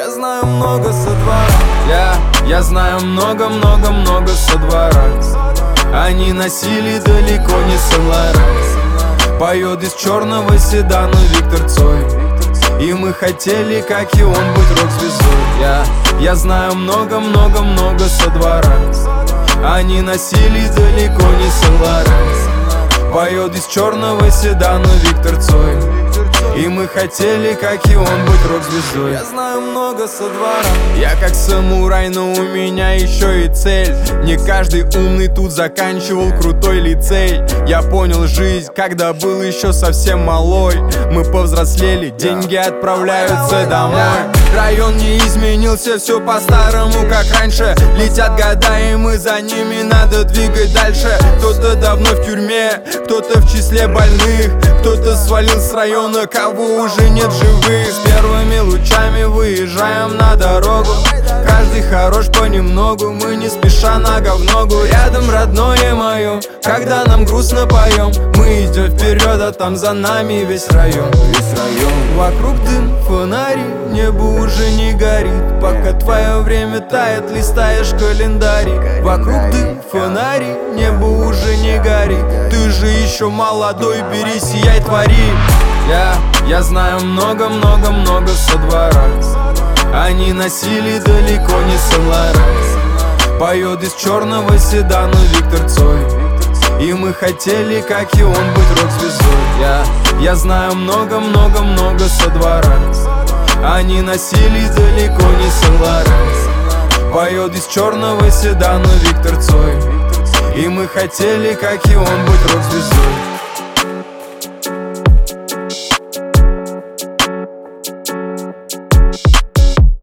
Я знаю много со двора. Я знаю много со двора. Они носили далеко не Сен-Лоран. Поет из черного седана Виктор Цой. И мы хотели, как и он, быть рок-звездой. Я знаю много со двора. Они носили далеко не Сен-Лоран. Поет из черного седана Виктор Цой. И мы хотели, как и он, быть рок-звездой. Я знаю много со двора. Я как самурай, но у меня еще и цель. Не каждый умный тут заканчивал крутой лицей. Я понял жизнь, когда был еще совсем малой. Мы повзрослели, деньги отправляются домой. Район не изменился, все по-старому, как раньше. Летят года, и мы за ними, надо двигать дальше. Кто-то давно в тюрьме, кто-то в числе больных, кто-то свалил с района, кого уже нет живых. С первыми лучами выезжаем на дорогу. Каждый хорош понемногу, мы не спеша нога в ногу. Рядом родное мое, когда нам грустно поем. Мы идем вперед, а там за нами весь район. Вокруг дым, фонари, небо уже не горит. Пока твое время тает, листаешь календарик. Вокруг дым, фонари, небо уже не горит. Ты же еще молодой, бери, сияй, твори. Я знаю много со двора. Они носили далеко не Сен-Лоран. Поет из черного седана Виктор Цой. И мы хотели, как и он, быть рок-звездой. Я знаю много со двора. Они носили далеко не Сен-Лоран. Поет из черного седана Виктор Цой. И мы хотели, как и он, быть рок-звездой.